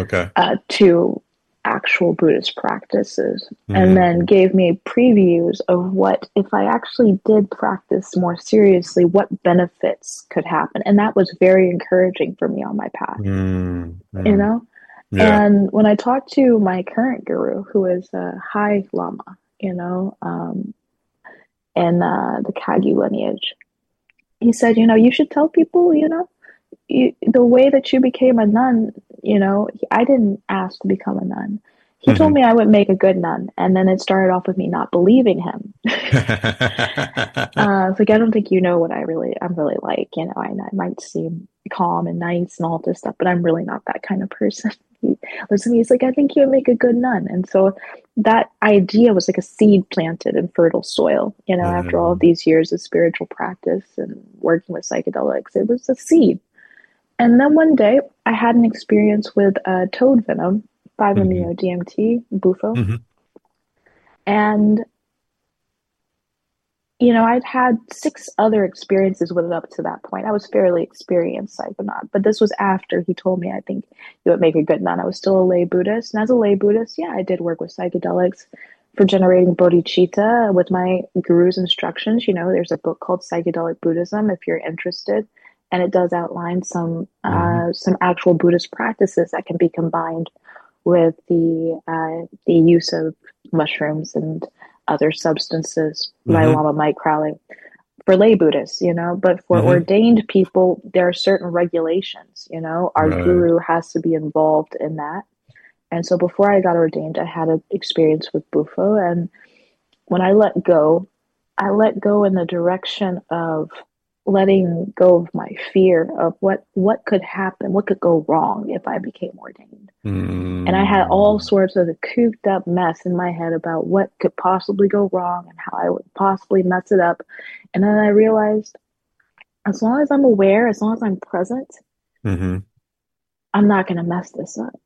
to actual Buddhist practices, and then gave me previews of what, if I actually did practice more seriously, what benefits could happen. And that was very encouraging for me on my path, you know? Yeah. And when I talked to my current guru, who is a High Lama, in the Kagyu lineage, he said, you should tell people, the way that you became a nun, I didn't ask to become a nun. He told me I would make a good nun, and then it started off with me not believing him. It's like, I don't think you know what I'm really like. I might seem calm and nice and all this stuff, but I'm really not that kind of person. He's like, I think you would make a good nun. And so that idea was like a seed planted in fertile soil. After all of these years of spiritual practice and working with psychedelics, it was a seed. And then one day I had an experience with toad venom, 5-MeO-DMT, Bufo. And, I'd had 6 other experiences with it up to that point. I was fairly experienced psychonaut, but this was after he told me, I think you would make a good nun. I was still a lay Buddhist. And as a lay Buddhist, yeah, I did work with psychedelics for generating bodhicitta with my guru's instructions. There's a book called Psychedelic Buddhism, if you're interested. And it does outline some actual Buddhist practices that can be combined with the use of mushrooms and other substances by Lama Mike Crowley for lay Buddhists, but for ordained people, there are certain regulations, our guru has to be involved in that. And so before I got ordained, I had an experience with Bufo. And when I let go in the direction of letting go of my fear of what could happen, what could go wrong if I became ordained. And I had all sorts of a cooped up mess in my head about what could possibly go wrong and how I would possibly mess it up. And then I realized, as long as I'm aware, as long as I'm present, I'm not going to mess this up.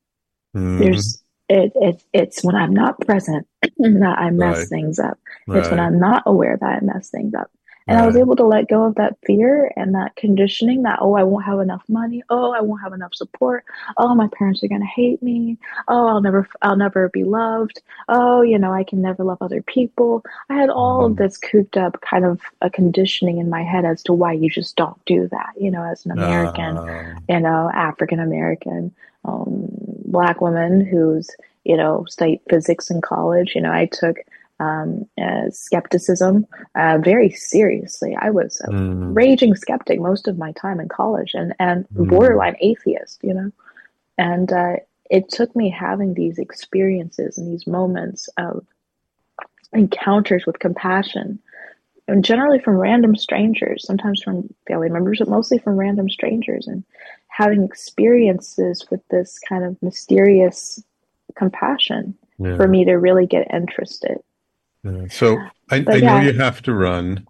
It's when I'm not present that I mess things up. It's when I'm not aware that I mess things up. And I was able to let go of that fear and that conditioning that, I won't have enough money. I won't have enough support. My parents are going to hate me. I'll never be loved. I can never love other people. I had all of this cooped up kind of a conditioning in my head as to why you just don't do that, as an American, African American, Black woman who's, studied physics in college. I took skepticism very seriously. I was a raging skeptic most of my time in college and borderline atheist, and it took me having these experiences and these moments of encounters with compassion, and generally from random strangers, sometimes from family members, but mostly from random strangers, and having experiences with this kind of mysterious compassion for me to really get interested. So I know you have to run.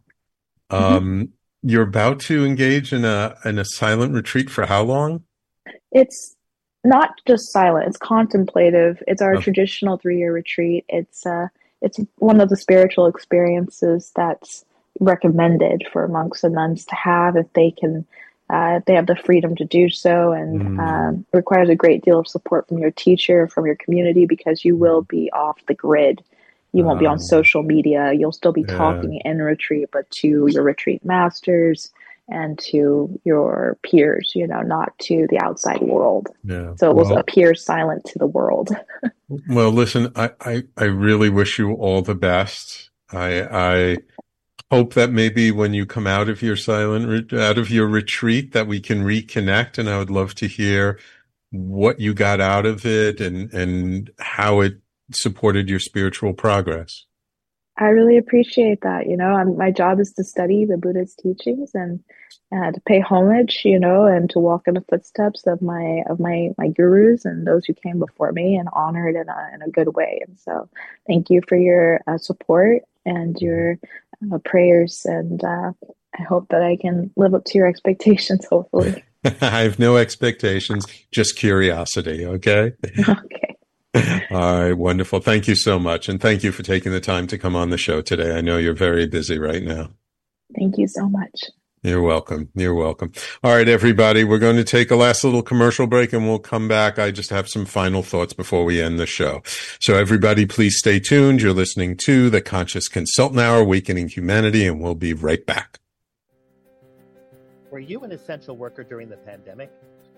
You're about to engage in a silent retreat for how long? It's not just silent; it's contemplative. It's our traditional 3-year retreat. It's one of the spiritual experiences that's recommended for monks and nuns to have if they can. If they have the freedom to do so, and requires a great deal of support from your teacher, from your community, because you will be off the grid. You won't be on social media. You'll still be talking in retreat, but to your retreat masters and to your peers, not to the outside world. So it will appear silent to the world. Well, listen, I really wish you all the best. I hope that maybe when you come out of your out of your retreat that we can reconnect, and I would love to hear what you got out of it and how it supported your spiritual progress. I really appreciate that. My job is to study the Buddha's teachings and to pay homage, and to walk in the footsteps of my gurus and those who came before me, and honor it in a good way. And so, thank you for your support and your prayers, and I hope that I can live up to your expectations. Hopefully, I have no expectations, just curiosity. Okay. Okay. All right, wonderful. Thank you so much. And thank you for taking the time to come on the show today. I know you're very busy right now. Thank you so much. You're welcome. You're welcome. All right, everybody, we're going to take a last little commercial break and we'll come back. I just have some final thoughts before we end the show. So everybody, please stay tuned. You're listening to the Conscious Consultant Hour, Awakening Humanity, and we'll be right back. Were you an essential worker during the pandemic?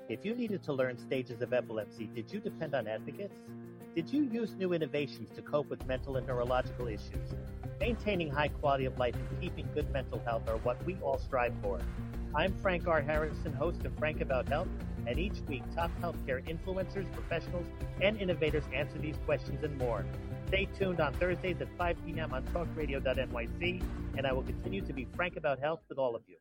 If you needed to learn stages of epilepsy, did you depend on advocates? Did you use new innovations to cope with mental and neurological issues? Maintaining high quality of life and keeping good mental health are what we all strive for. I'm Frank R. Harrison, host of Frank About Health, and each week top healthcare influencers, professionals, and innovators answer these questions and more. Stay tuned on Thursdays at 5 p.m. on talkradio.nyc, and I will continue to be frank about health with all of you.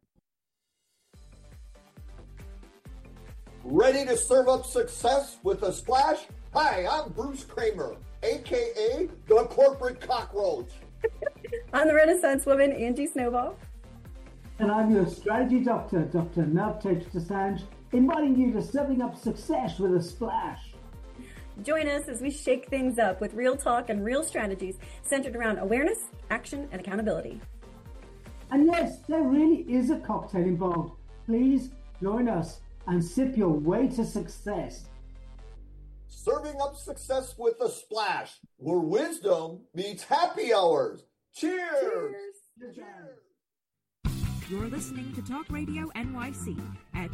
Ready to serve up success with a splash? Hi, I'm Bruce Kramer, a.k.a. the Corporate Cockroach. I'm the Renaissance woman, Angie Snowball. And I'm your strategy doctor, Dr. Navtej Desange, inviting you to serving up success with a splash. Join us as we shake things up with real talk and real strategies centered around awareness, action, and accountability. And yes, there really is a cocktail involved. Please join us and sip your way to success. Serving up success with a splash, where wisdom meets happy hours. Cheers! Cheers. Cheers. You're listening to Talk Radio NYC at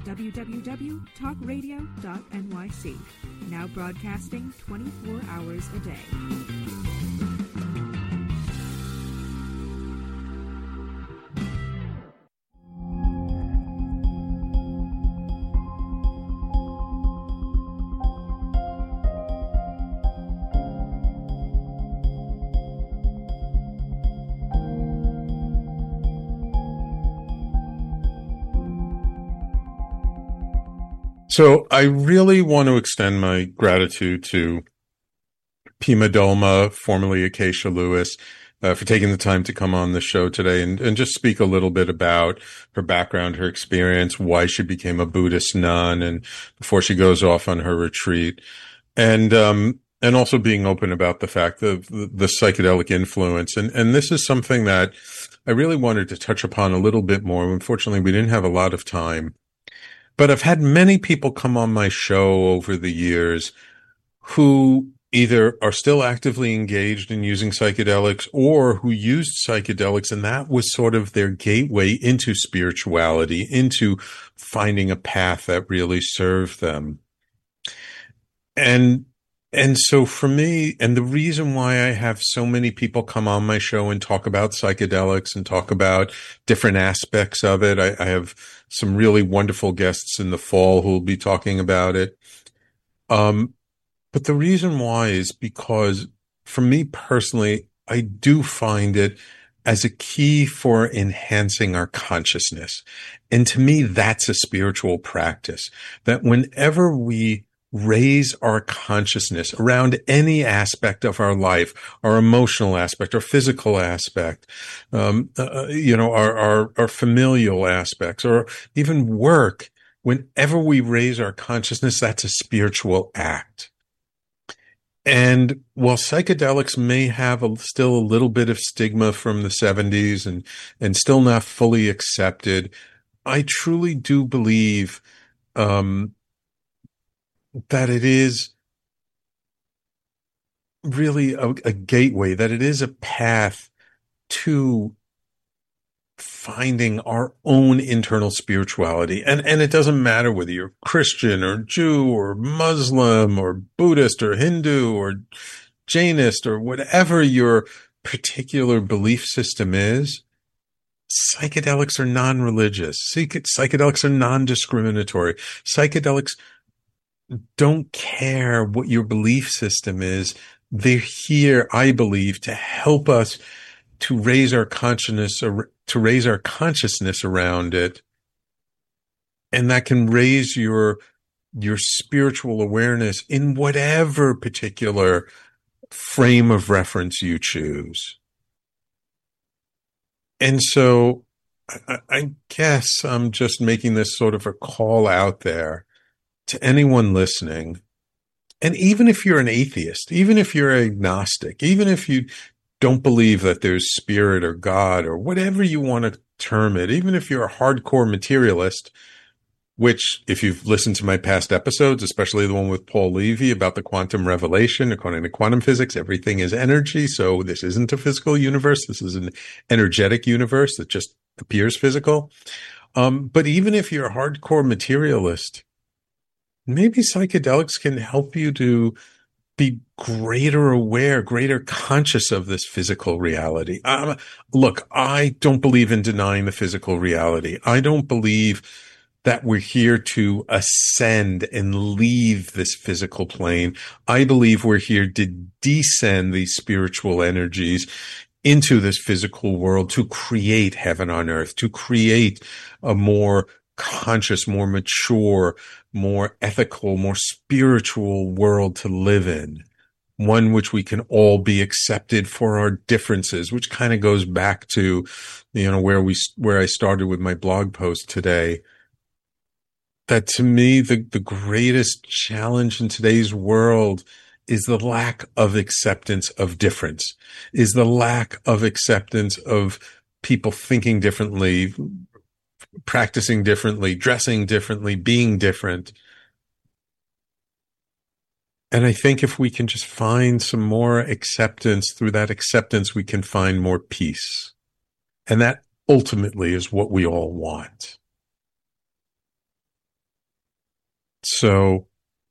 www.talkradio.nyc. Now broadcasting 24 hours a day. So I really want to extend my gratitude to Pema Doma, formerly Acacia Lewis, for taking the time to come on the show today and just speak a little bit about her background, her experience, why she became a Buddhist nun, and before she goes off on her retreat, and also being open about the fact of the psychedelic influence. And this is something that I really wanted to touch upon a little bit more. Unfortunately, we didn't have a lot of time. But I've had many people come on my show over the years who either are still actively engaged in using psychedelics or who used psychedelics, and that was sort of their gateway into spirituality, into finding a path that really served them. And so for me, and the reason why I have so many people come on my show and talk about psychedelics and talk about different aspects of it, I have some really wonderful guests in the fall who will be talking about it. But the reason why is because for me personally, I do find it as a key for enhancing our consciousness. And to me, that's a spiritual practice, that whenever we raise our consciousness around any aspect of our life, our emotional aspect, our physical aspect, our familial aspects, or even work, whenever we raise our consciousness, that's a spiritual act. And while psychedelics may have still a little bit of stigma from the 70s and still not fully accepted, I truly do believe, that it is really a gateway, that it is a path to finding our own internal spirituality. And it doesn't matter whether you're Christian or Jew or Muslim or Buddhist or Hindu or Jainist or whatever your particular belief system is. Psychedelics are non-religious. Psychedelics are non-discriminatory. Psychedelics don't care what your belief system is. They're here, I believe, to help us to raise our consciousness around it. And that can raise your spiritual awareness in whatever particular frame of reference you choose. And so I guess I'm just making this sort of a call out there to anyone listening. And even if you're an atheist, even if you're agnostic, even if you don't believe that there's spirit or God or whatever you want to term it, even if you're a hardcore materialist, which if you've listened to my past episodes, especially the one with Paul Levy about the quantum revelation, according to quantum physics, everything is energy. So this isn't a physical universe. This is an energetic universe that just appears physical. But even if you're a hardcore materialist, maybe psychedelics can help you to be greater aware, greater conscious of this physical reality. Look, I don't believe in denying the physical reality. I don't believe that we're here to ascend and leave this physical plane. I believe we're here to descend these spiritual energies into this physical world to create heaven on earth, to create a more conscious, more mature, more ethical, more spiritual world to live in. One which we can all be accepted for our differences, which kind of goes back to, where I started with my blog post today. That to me, the greatest challenge in today's world is the lack of acceptance of difference, is the lack of acceptance of people thinking differently, practicing differently, dressing differently, being different. And I think if we can just find some more acceptance, through that acceptance, we can find more peace. And that ultimately is what we all want. So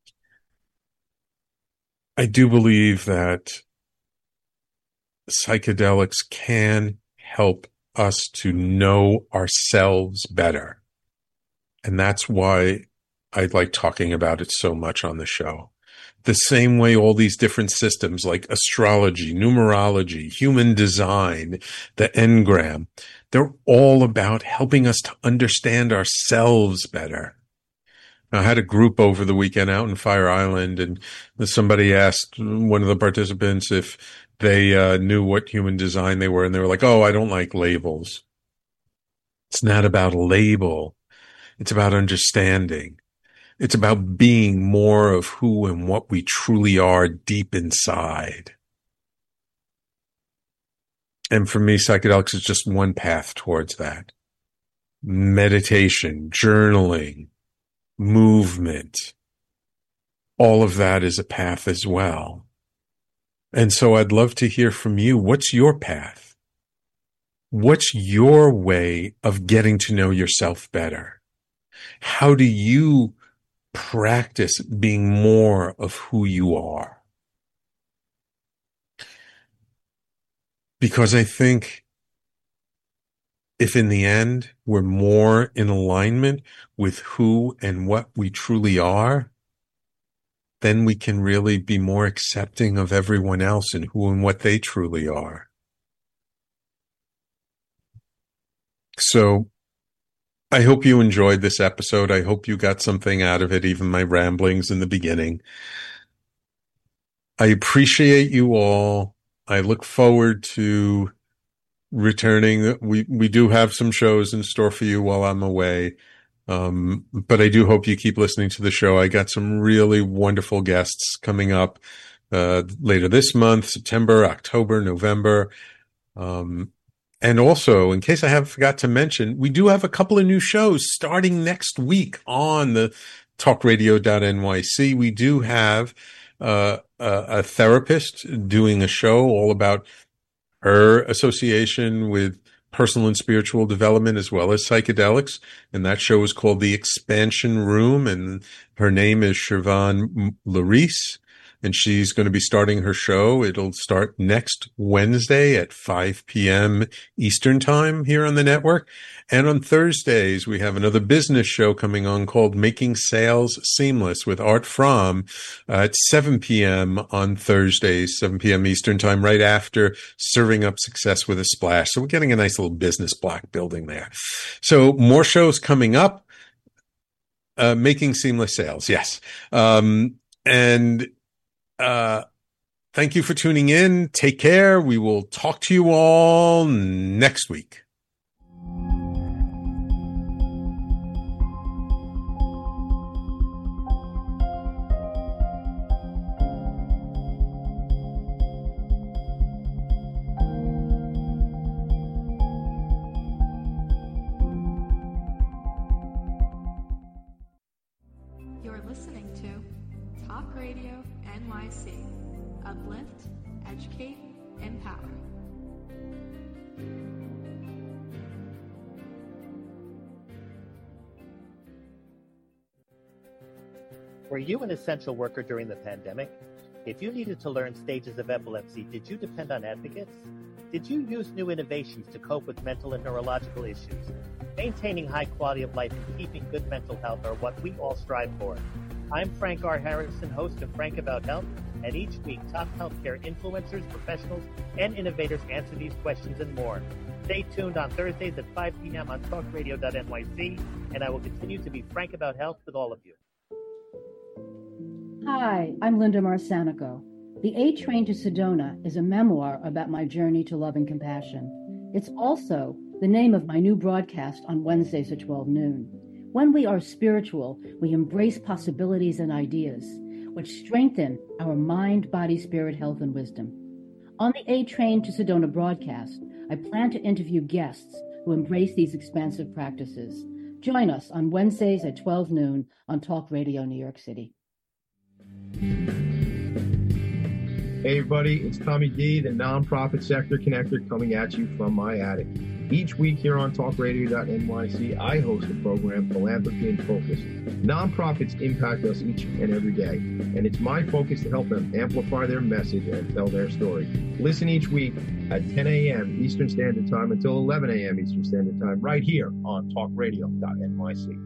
I do believe that psychedelics can help us to know ourselves better. And that's why I like talking about it so much on the show. The same way all these different systems like astrology, numerology, human design, the Enneagram, they're all about helping us to understand ourselves better. I had a group over the weekend out in Fire Island, and somebody asked one of the participants if they knew what human design they were, and they were like, "Oh, I don't like labels." It's not about a label. It's about understanding. It's about being more of who and what we truly are deep inside. And for me, psychedelics is just one path towards that. Meditation, journaling, movement, all of that is a path as well. And so I'd love to hear from you. What's your path? What's your way of getting to know yourself better? How do you practice being more of who you are? Because I think if in the end we're more in alignment with who and what we truly are, then we can really be more accepting of everyone else and who and what they truly are. So I hope you enjoyed this episode. I hope you got something out of it, even my ramblings in the beginning. I appreciate you all. I look forward to returning. We do have some shows in store for you while I'm away. But I do hope you keep listening to the show. I got some really wonderful guests coming up later this month, September, October, November. And also, in case I have forgot to mention, we do have a couple of new shows starting next week on the talkradio.nyc. We do have a therapist doing a show all about her association with personal and spiritual development as well as psychedelics. And that show is called The Expansion Room. And her name is Siobhan Larice. And she's going to be starting her show. It'll start next Wednesday at 5 p.m. Eastern Time here on the network. And on Thursdays, we have another business show coming on called Making Sales Seamless with Art Fromm at 7 p.m. on Thursdays, 7 p.m. Eastern Time, right after Serving Up Success with a Splash. So we're getting a nice little business block building there. So more shows coming up. Making Seamless Sales, yes. Thank you for tuning in. Take care. We will talk to you all next week. You're listening to Talk Radio NYC. Uplift, educate, empower. Were you an essential worker during the pandemic? If you needed to learn stages of epilepsy, did you depend on advocates? Did you use new innovations to cope with mental and neurological issues? Maintaining high quality of life and keeping good mental health are what we all strive for. I'm Frank R. Harrison, host of Frank About Health, and each week top healthcare influencers, professionals, and innovators answer these questions and more. Stay tuned on Thursdays at 5 p.m. on talkradio.nyc, and I will continue to be frank about health with all of you. Hi, I'm Linda Marsanico. The A Train to Sedona is a memoir about my journey to love and compassion. It's also the name of my new broadcast on Wednesdays at 12 noon. When we are spiritual, we embrace possibilities and ideas, which strengthen our mind, body, spirit, health, and wisdom. On the A Train to Sedona broadcast, I plan to interview guests who embrace these expansive practices. Join us on Wednesdays at 12 noon on Talk Radio New York City. Hey everybody, it's Tommy D, the nonprofit sector connector, coming at you from my attic. Each week here on talkradio.nyc, I host the program Philanthropy in Focus. Nonprofits impact us each and every day, and it's my focus to help them amplify their message and tell their story. Listen each week at 10 a.m. Eastern Standard Time until 11 a.m. Eastern Standard Time, right here on talkradio.nyc.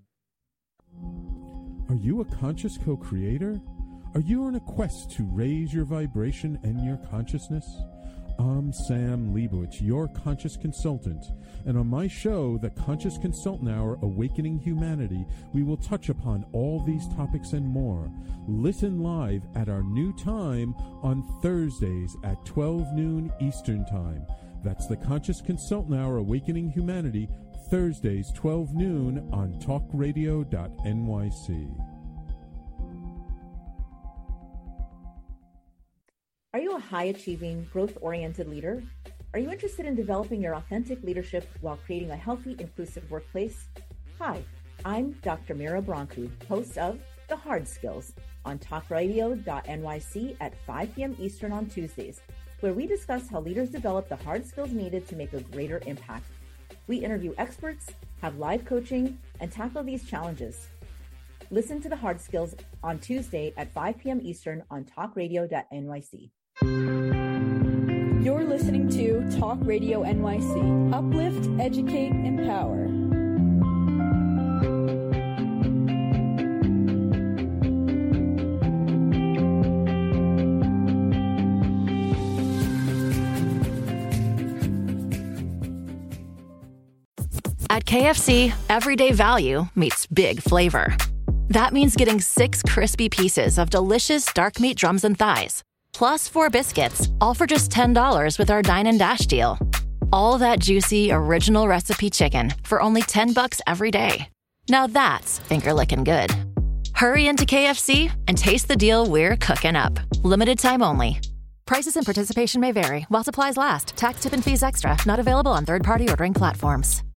Are you a conscious co-creator? Are you on a quest to raise your vibration and your consciousness? I'm Sam Leibowitz, your conscious consultant, and on my show, The Conscious Consultant Hour, Awakening Humanity, we will touch upon all these topics and more. Listen live at our new time on Thursdays at 12 noon Eastern Time. That's The Conscious Consultant Hour, Awakening Humanity, Thursdays, 12 noon on talkradio.nyc. Are you a high-achieving, growth-oriented leader? Are you interested in developing your authentic leadership while creating a healthy, inclusive workplace? Hi, I'm Dr. Mira Brancu, host of The Hard Skills on talkradio.nyc at 5 p.m. Eastern on Tuesdays, where we discuss how leaders develop the hard skills needed to make a greater impact. We interview experts, have live coaching, and tackle these challenges. Listen to The Hard Skills on Tuesday at 5 p.m. Eastern on talkradio.nyc. You're listening to Talk Radio NYC. Uplift, educate, empower. At KFC, everyday value meets big flavor. That means getting 6 crispy pieces of delicious dark meat drums and thighs, plus 4 biscuits, all for just $10 with our Dine and Dash deal. All that juicy, original recipe chicken for only $10 every day. Now that's finger-licking good. Hurry into KFC and taste the deal we're cooking up. Limited time only. Prices and participation may vary while supplies last. Tax, tip, and fees extra. Not available on third-party ordering platforms.